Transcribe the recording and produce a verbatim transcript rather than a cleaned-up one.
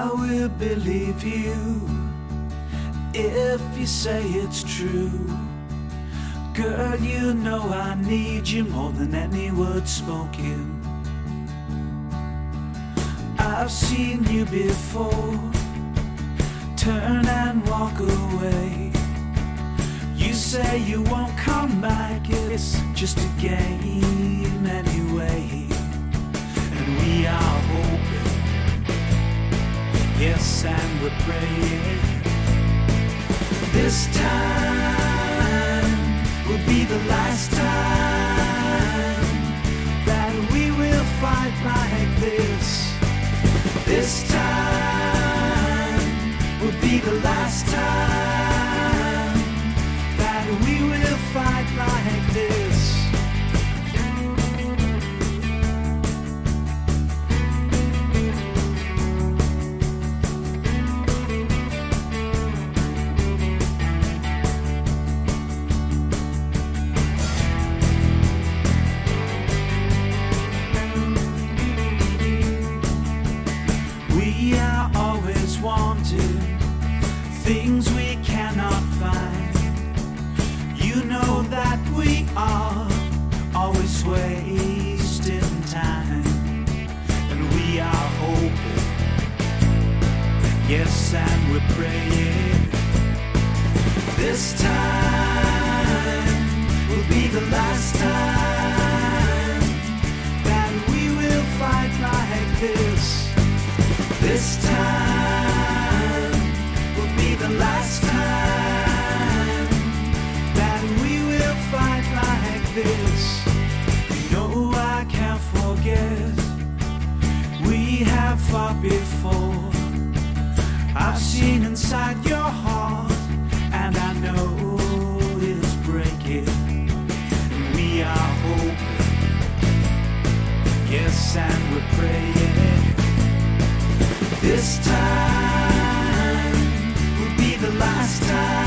I will believe you if you say it's true. Girl, you know I need you more than any word spoken. I've seen you before, turn and walk away. You say you won't come back, it's just a game anyway. And we are hoping, yes, and we're praying. This time will be the last time that we will fight like this. This time will be the last time that we will fight like this. We are always wanting things we cannot find. You know that we are always wasting time. And we are hoping, yes, and we're praying. This time will be the last time that we will fight like this. This time will be the last time that we will fight like this. No, I can't forget, we have fought before. I've seen inside your heart, and I know it's breaking. And we are hoping, yes, and we're praying. This time will be the last time